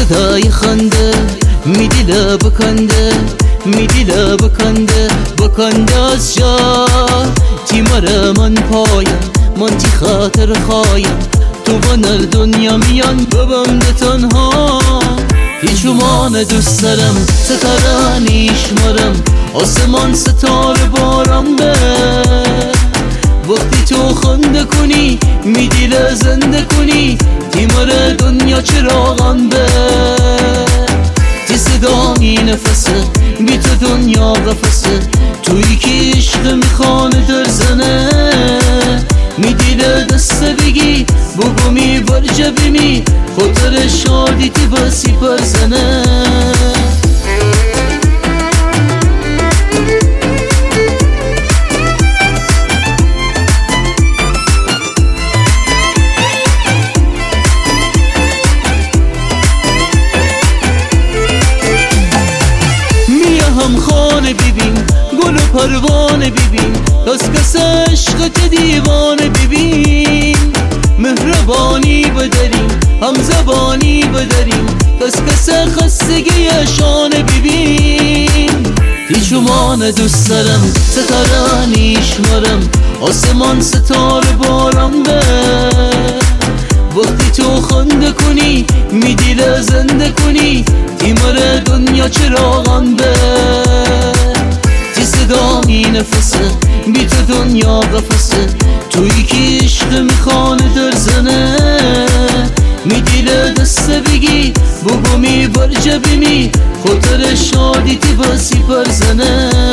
صدای خنده میدیله بکنده از جا تیمار من پایم من تی خاطر خوایم تو بنر دنیا میان ببم ده تنها هیچومان دوست دارم ستاره نیشمارم آسمان ستاره بارم به وقتی تو خنده کنی میدیله زنده کنی تیمار دنیا چراغم به تی صدای نفسه بی تو دنیا قفسه تویی که عشق میخوانه در زنه میدیله دسته بگی بگو می برجه بیمی خاطر شادی تی بسی پر زنه هم خانه ببین گل و پروانه ببین کس عشق که دیوانه ببین مهربانی بداریم هم زبانی بداریم کس خستگی شانه ببین هیچومان دوست دارم ستاره نیشمارم آسمان ستاره بارم به وقتی تو خنده کنی میدیله زنده کنی تیمار دنیا چراغم به تی صدای نفسه بی تو دنیا قفسه تویی که عشق میخوانه در زنه میدیله دسته بگی بگو می برجه بیمی خاطر شادی تی بسی پر زنه